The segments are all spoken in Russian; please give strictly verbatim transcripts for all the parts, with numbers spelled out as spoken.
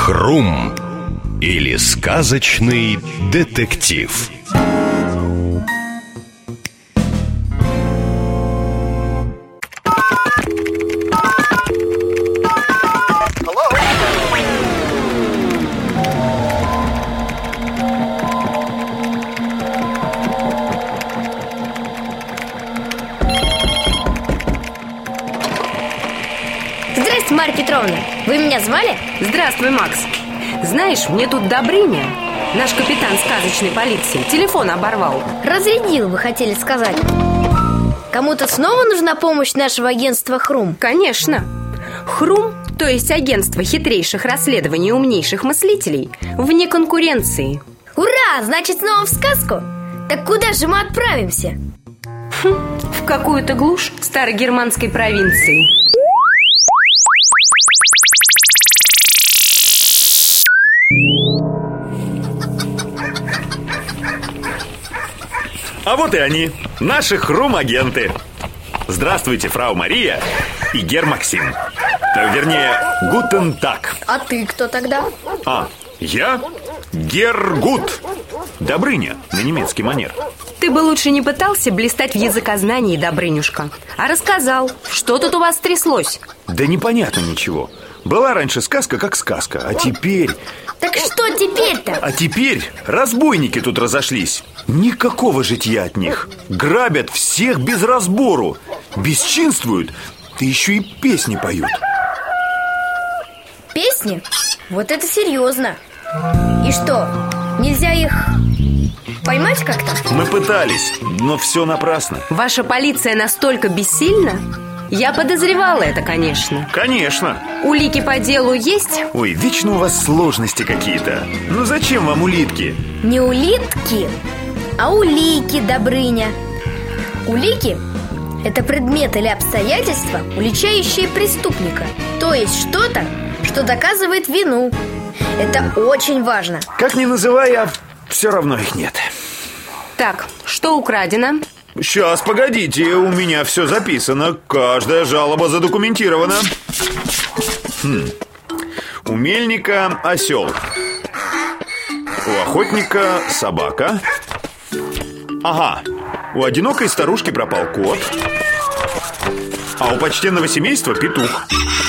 Хрум или сказочный детектив. Здрасте, Марья Петровна. Вы меня звали? Здравствуй, Макс. Знаешь, мне тут Добрыня, наш капитан сказочной полиции, телефон оборвал. Разрядил, вы хотели сказать. Кому-то снова нужна помощь нашего агентства Хрум? Конечно. Хрум, то есть агентство хитрейших расследований и умнейших мыслителей, вне конкуренции. Ура! Значит, снова в сказку? Так куда же мы отправимся? Хм, в какую-то глушь старогерманской провинции. А вот и они, наши хрум-агенты. Здравствуйте, фрау Мария и гер Максим. Вернее, гутен так. А ты кто тогда? А, я гер Гут. Добрыня, на немецкий манер. Ты бы лучше не пытался блистать в языкознании, Добрынюшка, а рассказал, что тут у вас стряслось. Да непонятно ничего. Была раньше сказка как сказка, а теперь... Так что теперь-то? А теперь разбойники тут разошлись. Никакого житья от них. Грабят всех без разбору. Бесчинствуют, да еще и песни поют. Песни? Вот это серьезно. И что, нельзя их поймать как-то? Мы пытались, но все напрасно. Ваша полиция настолько бессильна? Я подозревала это, конечно. Конечно. Улики по делу есть? Ой, вечно у вас сложности какие-то. Ну зачем вам улитки? Не улитки, а улики, Добрыня. Улики – это предмет или обстоятельства, уличающие преступника. То есть что-то, что доказывает вину. Это очень важно. Как ни называй, а все равно их нет. Так, что украдено? Сейчас, погодите, у меня все записано. Каждая жалоба задокументирована. Хм. У мельника осел. У охотника собака. Ага, у одинокой старушки пропал кот. А у почтенного семейства петух.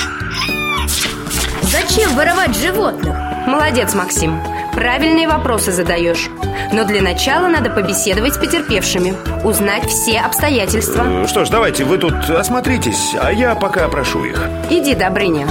Зачем воровать животных? Молодец, Максим. Правильные вопросы задаешь. Но для начала надо побеседовать с потерпевшими, узнать все обстоятельства. Что ж, давайте, вы тут осмотритесь, а я пока опрошу их. Иди, Добрыня.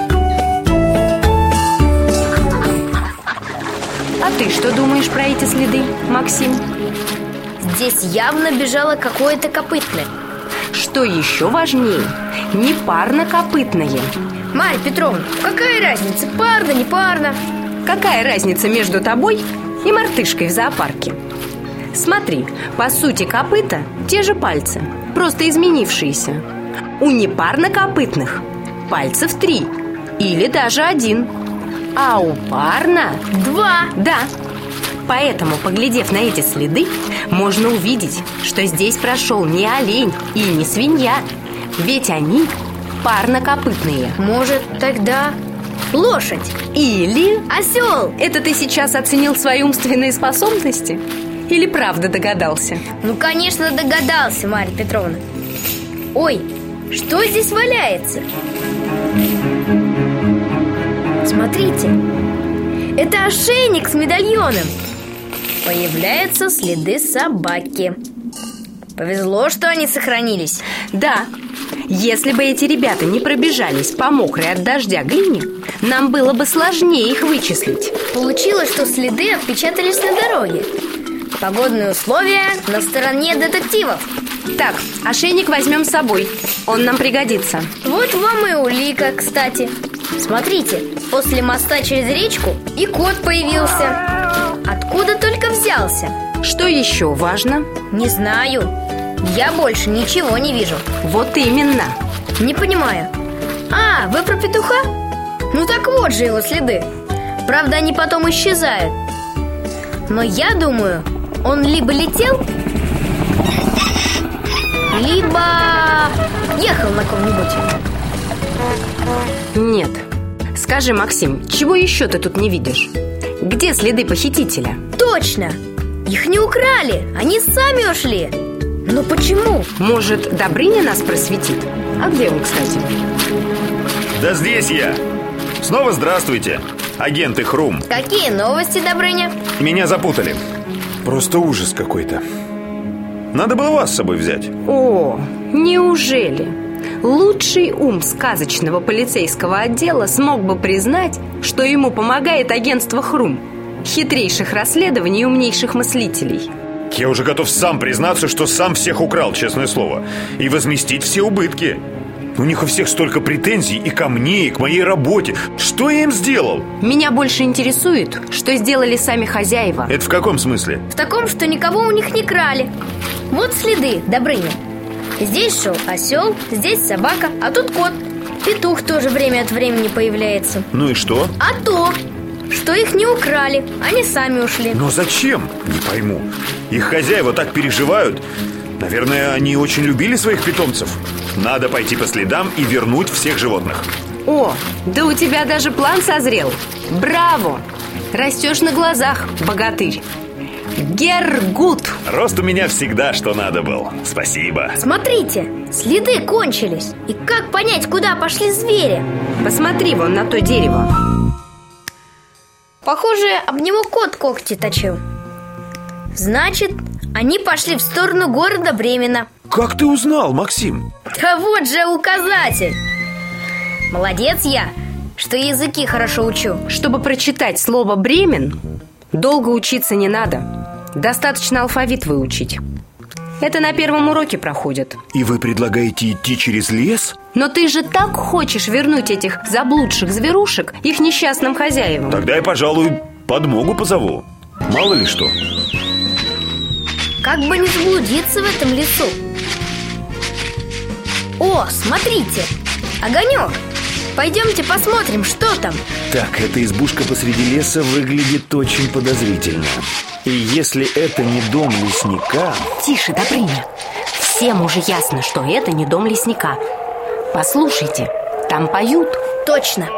А ты что думаешь про эти следы, Максим? Здесь явно бежало какое-то копытное. Что еще важнее, не парно-копытное. Марья Петровна, какая разница, парно, не парно? Какая разница между тобой и мартышкой в зоопарке? Смотри, по сути копыта те же пальцы, просто изменившиеся. У непарнокопытных пальцев три или даже один, а у парно два. Да. Поэтому, поглядев на эти следы, можно увидеть, что здесь прошел не олень и не свинья, ведь они парнокопытные. Может, тогда лошадь? Или осел? Это ты сейчас оценил свои умственные способности? Или правда догадался? Ну, конечно, догадался, Марья Петровна. Ой, что здесь валяется? Смотрите, это ошейник с медальоном. Появляются следы собаки. Повезло, что они сохранились. Да. Если бы эти ребята не пробежались по мокрой от дождя глине, нам было бы сложнее их вычислить. Получилось, что следы отпечатались на дороге. Погодные условия на стороне детективов. Так, ошейник возьмем с собой. Он нам пригодится. Вот вам и улика, кстати. Смотрите, после моста через речку и кот появился. Откуда только взялся? Что еще важно? Не знаю. Я больше ничего не вижу. Вот именно. Не понимаю. А, вы про петуха? Ну так вот же его следы. Правда, они потом исчезают. Но я думаю, он либо летел, либо ехал на ком-нибудь. Нет. Скажи, Максим, чего еще ты тут не видишь? Где следы похитителя? Точно! Их не украли, они сами ушли. Но почему? Может, Добрыня нас просветит? А где он, кстати? Да здесь я. Снова здравствуйте, агенты Хрум. Какие новости, Добрыня? Меня запутали. Просто ужас какой-то. Надо было вас с собой взять. О, неужели? Лучший ум сказочного полицейского отдела смог бы признать, что ему помогает агентство Хрум, хитрейших расследований и умнейших мыслителей. Я уже готов сам признаться, что сам всех украл, честное слово, и возместить все убытки. У них у всех столько претензий и ко мне, и к моей работе. Что я им сделал? Меня больше интересует, что сделали сами хозяева. Это в каком смысле? В таком, что никого у них не крали. Вот следы, Добрыня. Здесь шел осел, здесь собака, а тут кот. Петух тоже время от времени появляется. Ну и что? А то, что их не украли, они сами ушли. Но зачем? Не пойму. Их хозяева так переживают. Наверное, они очень любили своих питомцев. Надо пойти по следам и вернуть всех животных. О, да у тебя даже план созрел. Браво! Растешь на глазах, богатырь. Гергут. Рост у меня всегда что надо был. Спасибо. Смотрите, следы кончились. И как понять, куда пошли звери? Посмотри вон на то дерево. Похоже, об него кот когти точил. Значит, они пошли в сторону города Бремена. Как ты узнал, Максим? Да вот же указатель. Молодец я, что языки хорошо учу. Чтобы прочитать слово «Бремен», долго учиться не надо. Достаточно алфавит выучить. Это на первом уроке проходит. И вы предлагаете идти через лес? Но ты же так хочешь вернуть этих заблудших зверушек их несчастным хозяевам. Тогда я, пожалуй, подмогу позову. Мало ли что. Как бы не заблудиться в этом лесу. О, смотрите, огонек. Пойдемте посмотрим, что там. Так, эта избушка посреди леса выглядит очень подозрительно. И если это не дом лесника... Тише, Добрыня. Всем уже ясно, что это не дом лесника. Послушайте, там поют. Точно.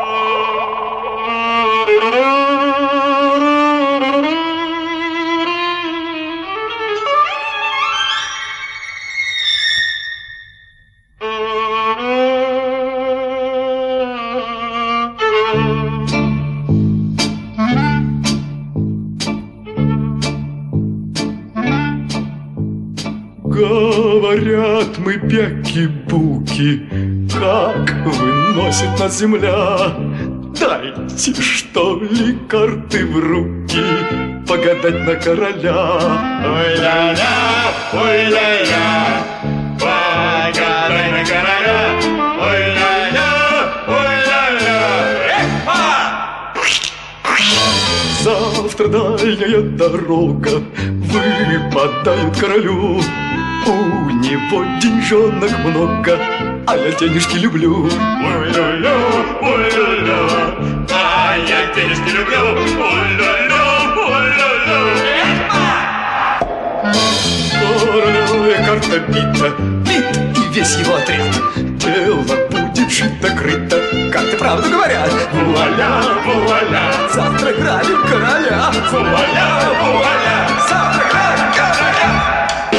Говорят мы бяки-буки, как выносит нас земля. Дайте, что ли, карты в руки, погадать на короля. Ой-ля-ля, ой-ля-ля, погадай на короля. Ой-ля-ля, ой-ля-ля, эхо! Завтра дальняя дорога выпадает королю. У него деньжонок много, а я денежки люблю. Ой-ля-ля, ой-ля-ля, а я денежки люблю. Ой-ля-ля, ой-ля-ля. Королевая карта бита, бит и весь его отряд. Дело будет жито-крыто, как ты правду говорят. Вуаля, вуаля, завтра грабим короля. Вуаля, вуаля, завтра грабим короля.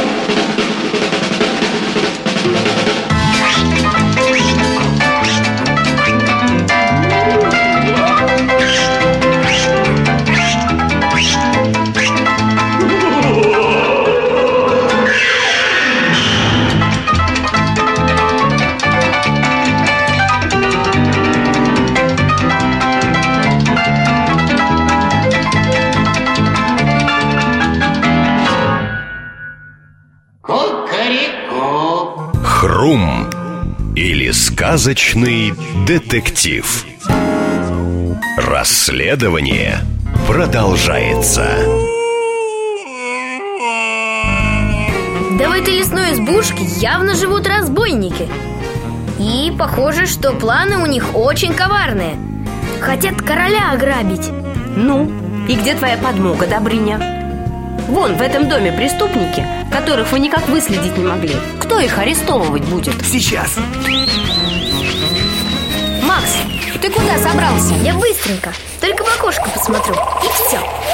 Хрум или сказочный детектив. Расследование продолжается. Да в этой лесной избушке явно живут разбойники. И похоже, что планы у них очень коварные. Хотят короля ограбить. Ну, и где твоя подмога, Добрыня? Вон, в этом доме преступники, которых вы никак выследить не могли. Кто их арестовывать будет? Сейчас. Макс, Ты куда собрался? Я быстренько, только в окошко посмотрю, и все.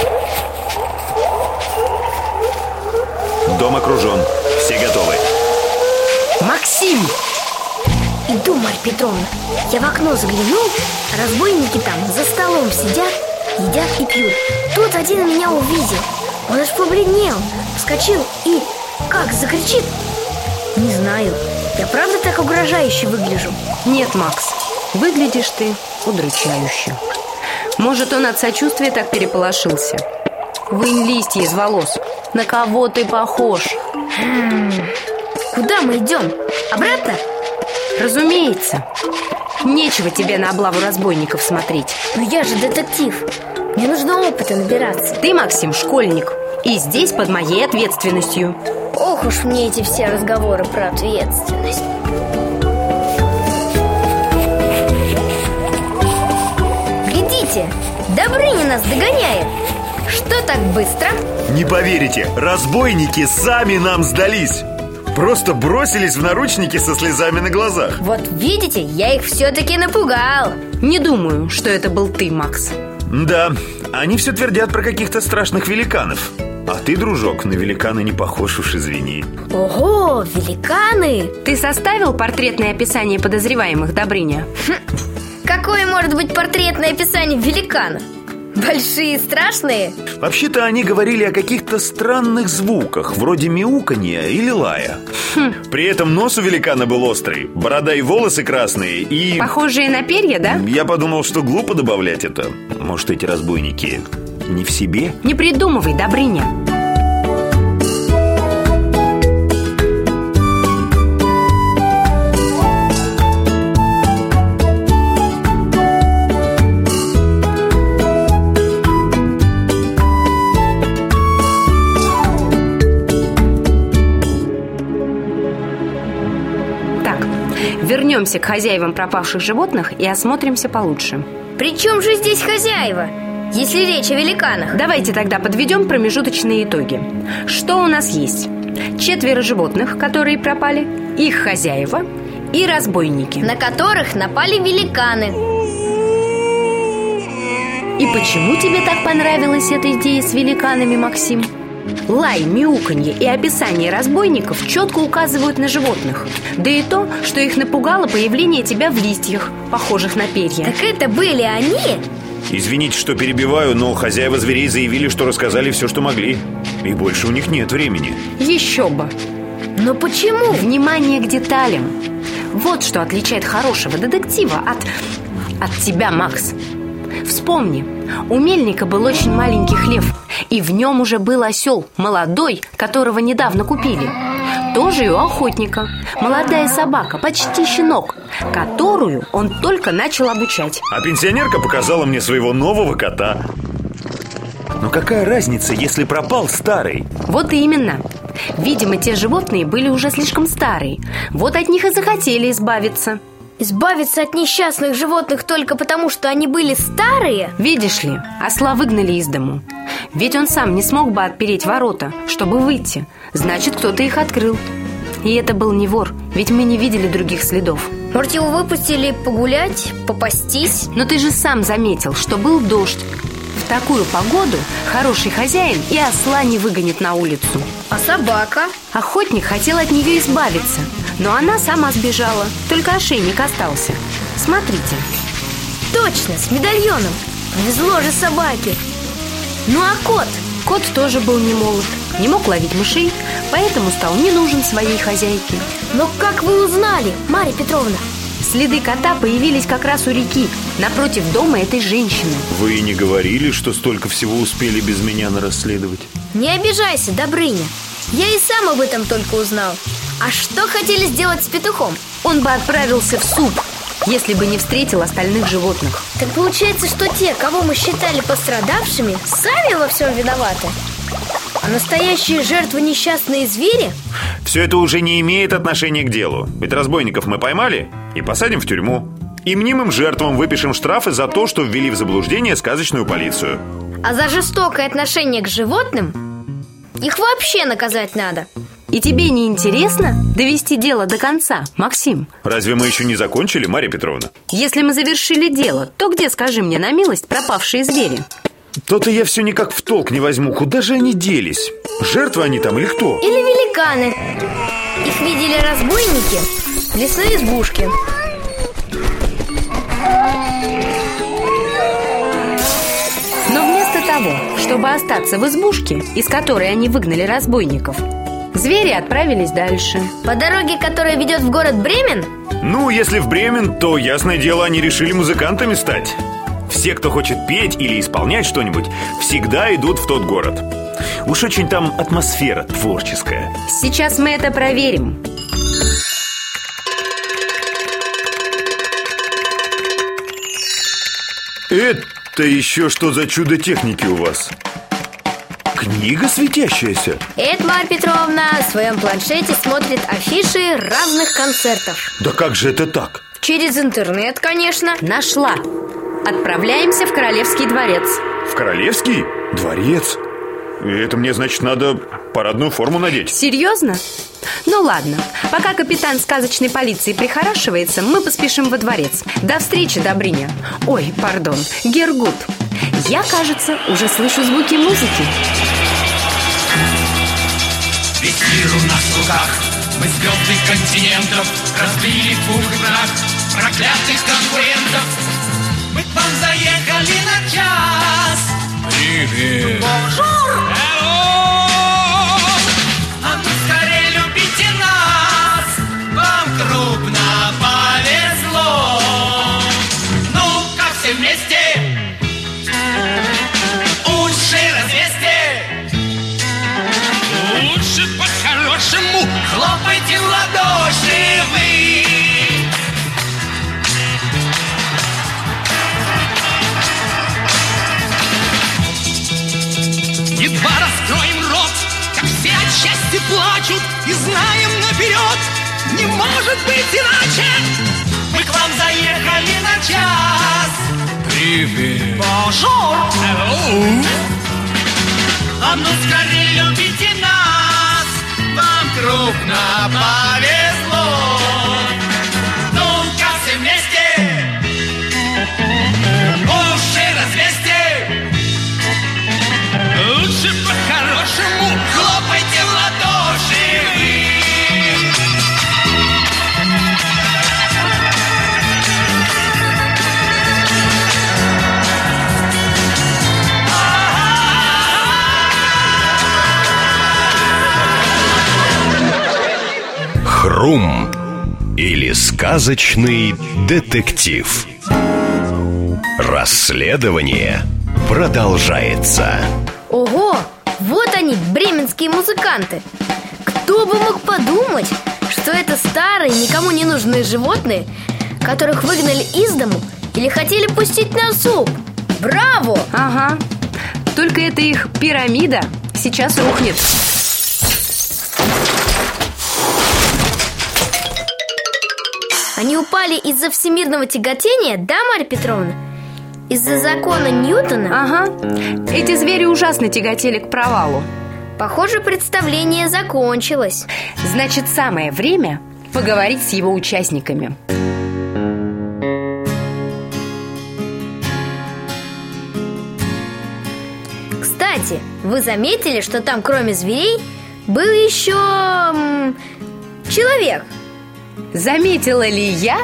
Дом окружен, все готовы. Максим! Иду, Марья Петровна. Я в окно заглянул, а разбойники там за столом сидят, едят и пьют. Тут один меня увидел. Он аж побледнел, вскочил и как закричит. Не знаю, я правда так угрожающе выгляжу? Нет, Макс, выглядишь ты удручающе. Может, он от сочувствия так переполошился? Вынь листья из волос. На кого ты похож? М-м, куда мы идем? Обратно? Разумеется. Нечего тебе на облаву разбойников смотреть. Но я же детектив. Мне нужно опыта набираться. Ты, Максим, школьник. И здесь под моей ответственностью. Ох уж мне эти все разговоры про ответственность. Глядите, Добрыня нас догоняет. Что так быстро? Не поверите, разбойники сами нам сдались. Просто бросились в наручники со слезами на глазах. Вот видите, я их все-таки напугал. Не думаю, что это был ты, Макс. Да, они все твердят про каких-то страшных великанов. А ты, дружок, на великана не похож, уж извини. Ого, великаны! Ты составил портретное описание подозреваемых, Добрыня? Хм, какое может быть портретное описание великана? Большие и страшные? Вообще-то они говорили о каких-то странных звуках, вроде мяуканья или лая. Хм. При этом нос у великана был острый, борода и волосы красные и... Похожие на перья, да? Я подумал, что глупо добавлять это. Может, эти разбойники не в себе? Не придумывай, Добрыня. Вернемся к хозяевам пропавших животных и осмотримся получше. При чем же здесь хозяева, если речь о великанах? Давайте тогда подведем промежуточные итоги. Что у нас есть? Четверо животных, которые пропали, их хозяева и разбойники, на которых напали великаны. И почему тебе так понравилась эта идея с великанами, Максим? Лай, мяуканье и описание разбойников четко указывают на животных. Да и то, что их напугало появление тебя в листьях, похожих на перья. Так это были они? Извините, что перебиваю, но хозяева зверей заявили, что рассказали все, что могли. И больше у них нет времени. Еще бы. Но почему? Внимание к деталям. Вот что отличает хорошего детектива от... от тебя, Макс. Вспомни, у мельника был очень маленький хлев, и в нем уже был осел, молодой, которого недавно купили. Тоже и у охотника. Молодая собака, почти щенок, которую он только начал обучать. А пенсионерка показала мне своего нового кота. Но какая разница, если пропал старый? Вот именно. Видимо, те животные были уже слишком старые. Вот от них и захотели избавиться. Избавиться от несчастных животных только потому, что они были старые? Видишь ли, осла выгнали из дому. Ведь он сам не смог бы отпереть ворота, чтобы выйти. Значит, кто-то их открыл. И это был не вор, ведь мы не видели других следов. Может, его выпустили погулять, попастись? Но ты же сам заметил, что был дождь. В такую погоду хороший хозяин и осла не выгонит на улицу. А собака? Охотник хотел от нее избавиться, но она сама сбежала, только ошейник остался. Смотрите. Точно, с медальоном. Повезло же собаке. Ну а кот? Кот тоже был не молод, не мог ловить мышей, поэтому стал не нужен своей хозяйке. Но как вы узнали, Марья Петровна? Следы кота появились как раз у реки, напротив дома этой женщины. Вы и не говорили, что столько всего успели без меня нарасследовать? Не обижайся, Добрыня. Я и сам об этом только узнал. А что хотели сделать с петухом? Он бы отправился в суп, если бы не встретил остальных животных. Так получается, что те, кого мы считали пострадавшими, сами во всем виноваты? А настоящие жертвы несчастные звери? Все это уже не имеет отношения к делу. Ведь разбойников мы поймали и посадим в тюрьму. И мнимым жертвам выпишем штрафы за то, что ввели в заблуждение сказочную полицию. А за жестокое отношение к животным их вообще наказать надо. И тебе не интересно довести дело до конца, Максим? Разве мы еще не закончили, Марья Петровна? Если мы завершили дело, то где, скажи мне на милость, пропавшие звери? То-то я все никак в толк не возьму. Куда же они делись? Жертвы они там или кто? Или великаны. Их видели разбойники в лесной избушке. Но вместо того, чтобы остаться в избушке, из которой они выгнали разбойников, звери отправились дальше. По дороге, которая ведет в город Бремен? Ну, если в Бремен, то, ясное дело, они решили музыкантами стать. Все, кто хочет петь или исполнять что-нибудь, всегда идут в тот город. Уж очень там атмосфера творческая. Сейчас мы это проверим. Это еще что за чудо техники у вас? Книга светящаяся? Это Марья Петровна в своем планшете смотрит афиши разных концертов. Да как же это так? Через интернет, конечно. Нашла. Отправляемся в Королевский дворец. В Королевский дворец? Это мне, значит, надо парадную форму надеть. Серьезно? Ну ладно, пока капитан сказочной полиции прихорашивается, мы поспешим во дворец. До встречи, Добрыня. Ой, пардон, Гергут. Я, кажется, уже слышу звуки музыки. Весь мир у нас в руках. Мы звезды континентов разбили пух и прах проклятых конкурентов. Мы к вам заехали на час. Привет. Бонжур. А ну скорее любите нас. Вам крупно повезло. Ну-ка все вместе. Уши развесьте. Лучше по-хорошему хлопайте в ладоши вы. Едва раскроем рот, как все от счастья плачут, и знаем наперед, не может быть иначе. Мы к вам заехали на час. Привет. Бонжур. Hello. А ну скорее любите нас, вам крупно повезло. Ну-ка все вместе. Уши развесьте. Лучше по-хорошему хлопайте в ладоши вы. Хрум или сказочный детектив. Расследование продолжается. Ого, вот они, бременские музыканты. Кто бы мог подумать, что это старые, никому не нужные животные, которых выгнали из дому или хотели пустить на суп. Браво! Ага, только это их пирамида сейчас рухнет. Они упали из-за всемирного тяготения, да, Марья Петровна? Из-за закона Ньютона? Ага, эти звери ужасно тяготели к провалу. Похоже, представление закончилось. Значит, самое время поговорить с его участниками. Кстати, вы заметили, что там кроме зверей был еще м, человек? Заметила ли я?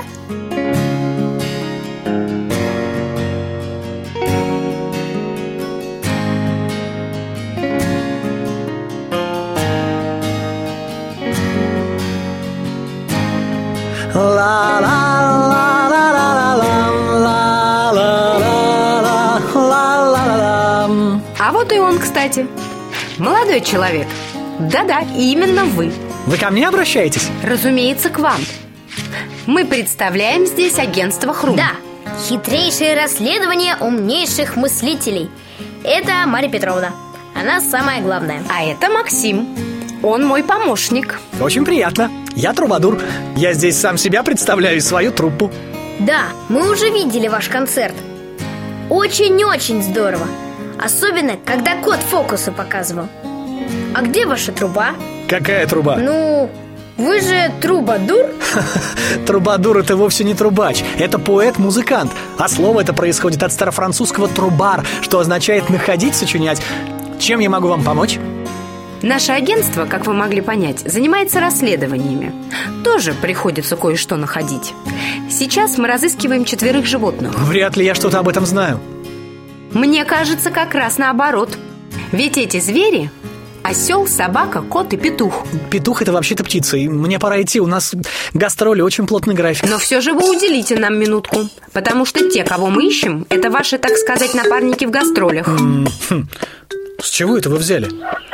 А вот и он, кстати. Молодой человек. Да-да, именно вы. Вы ко мне обращаетесь? Разумеется, к вам. Мы представляем здесь агентство Хрум. Да, хитрейшее расследование умнейших мыслителей. Это Марья Петровна. Она самая главная. А это Максим. Он мой помощник. Очень приятно. Я Трубадур. Я здесь сам себя представляю и свою труппу. Да, мы уже видели ваш концерт. Очень-очень здорово. Особенно, когда кот фокусы показывал. А где ваша труба? Какая труба? Ну, вы же трубадур? Трубадур — это вовсе не трубач. Это поэт-музыкант. А слово это происходит от старофранцузского трубар, что означает находить, сочинять. Чем я могу вам помочь? Наше агентство, как вы могли понять, занимается расследованиями. Тоже приходится кое-что находить. Сейчас мы разыскиваем четверых животных. Вряд ли я что-то об этом знаю. Мне кажется, как раз наоборот. Ведь эти звери — осел, собака, кот и петух. Петух — это вообще-то птица, и мне пора идти. У нас гастроли, очень плотный график. Но все же вы уделите нам минутку, потому что те, кого мы ищем, это ваши, так сказать, напарники в гастролях. М-м-м. С чего это вы взяли?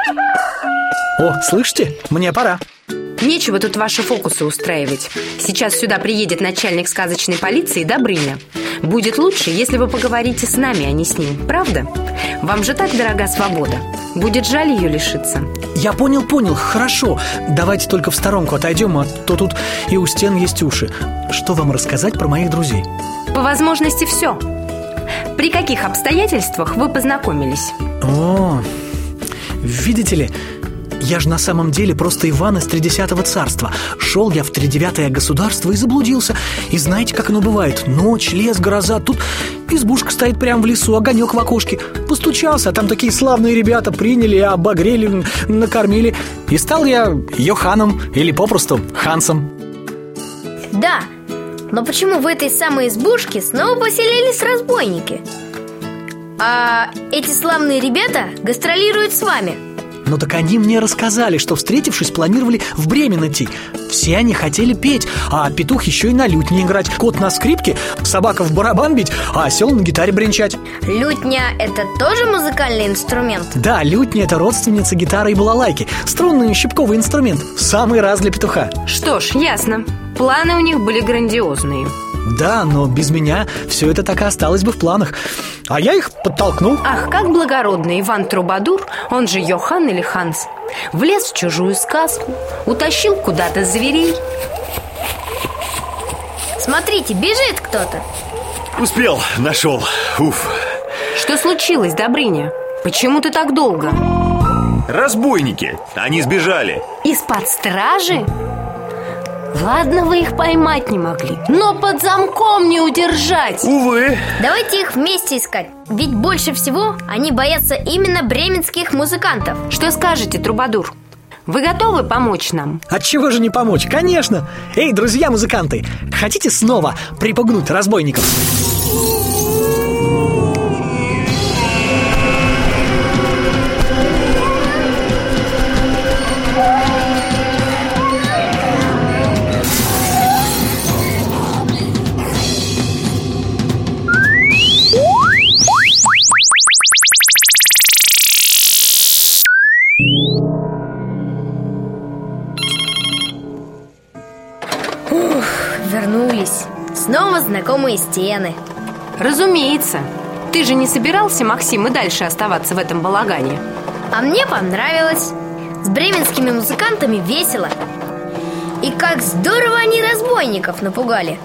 О, слышите? Мне пора. Нечего тут ваши фокусы устраивать. Сейчас сюда приедет начальник сказочной полиции Добрыня. Будет лучше, если вы поговорите с нами, а не с ним. Правда? Вам же так дорога свобода. Будет жаль ее лишиться. Я понял, понял, хорошо. Давайте только в сторонку отойдем, а то тут и у стен есть уши. Что вам рассказать про моих друзей? По возможности все. При каких обстоятельствах вы познакомились? О, видите ли, я же на самом деле просто Иван из Тридесятого царства. Шел я в Тридевятое государство и заблудился. И знаете, как оно бывает? Ночь, лес, гроза. Тут избушка стоит прямо в лесу, огонек в окошке. Постучался, а там такие славные ребята приняли, обогрели, накормили. И стал я Йоханом или попросту Хансом. Да, но почему в этой самой избушке снова поселились разбойники? А эти славные ребята гастролируют с вами. Ну так они мне рассказали, что, встретившись, планировали в Бремен идти. Все они хотели петь, а петух еще и на лютне играть, кот на скрипке, собака в барабан бить, а осел на гитаре бренчать. Лютня – это тоже музыкальный инструмент? Да, лютня – это родственница гитары и балалайки. Струнный щипковый инструмент, самый раз для петуха. Что ж, ясно. Планы у них были грандиозные. Да, но без меня все это так и осталось бы в планах. А я их подтолкнул. Ах, как благородный Иван Трубадур, он же Йохан или Ханс, влез в чужую сказку, утащил куда-то зверей. Смотрите, бежит кто-то. Успел, нашел. Уф. Что случилось, Добрыня? Почему ты так долго? Разбойники, они сбежали. Из-под стражи? Ладно, вы их поймать не могли, но под замком не удержать. Увы. Давайте их вместе искать. Ведь больше всего они боятся именно бременских музыкантов. Что скажете, Трубадур? Вы готовы помочь нам? Отчего же не помочь? Конечно! Эй, друзья-музыканты, хотите снова припугнуть разбойников? Вернулись. Снова знакомые стены. Разумеется. Ты же не собирался, Максим, и дальше оставаться в этом балагане? А мне понравилось. С бременскими музыкантами весело. И как здорово они разбойников напугали.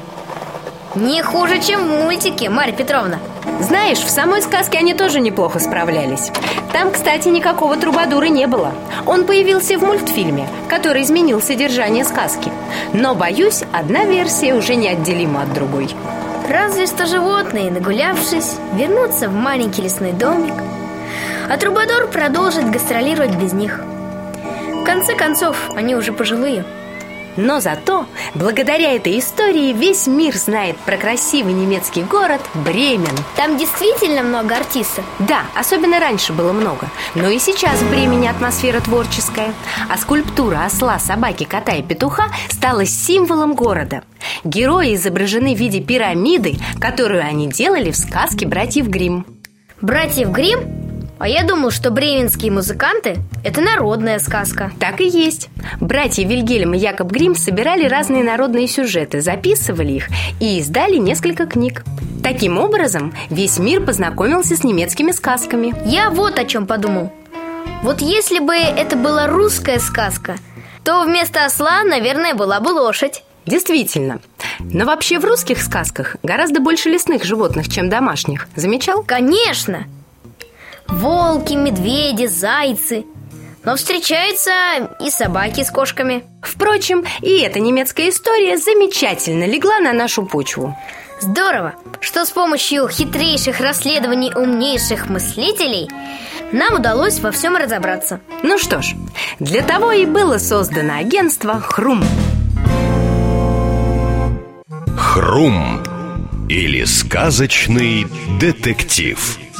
Не хуже, чем в мультике, Марья Петровна. Знаешь, в самой сказке они тоже неплохо справлялись. Там, кстати, никакого Трубадура не было. Он появился в мультфильме, который изменил содержание сказки. Но, боюсь, одна версия уже неотделима от другой. Разве что животные, нагулявшись, вернутся в маленький лесной домик, а Трубадур продолжит гастролировать без них. В конце концов, они уже пожилые. Но зато, благодаря этой истории, весь мир знает про красивый немецкий город Бремен. Там действительно много артистов? Да, особенно раньше было много. Но и сейчас в Бремене атмосфера творческая. А скульптура осла, собаки, кота и петуха стала символом города. Герои изображены в виде пирамиды, которую они делали в сказке «Братьев Гримм». «Братьев Гримм»? А я думал, что бременские музыканты – это народная сказка. Так и есть. Братья Вильгельм и Якоб Гримм собирали разные народные сюжеты, записывали их и издали несколько книг. Таким образом, весь мир познакомился с немецкими сказками. Я вот о чем подумал. Вот если бы это была русская сказка, то вместо осла, наверное, была бы лошадь. Действительно. Но вообще в русских сказках гораздо больше лесных животных, чем домашних. Замечал? Конечно! Волки, медведи, зайцы. Но встречаются и собаки с кошками. Впрочем, и эта немецкая история замечательно легла на нашу почву. Здорово, что с помощью хитрейших расследований умнейших мыслителей нам удалось во всем разобраться. Ну что ж, для того и было создано агентство «Хрум». Хрум или сказочный детектив.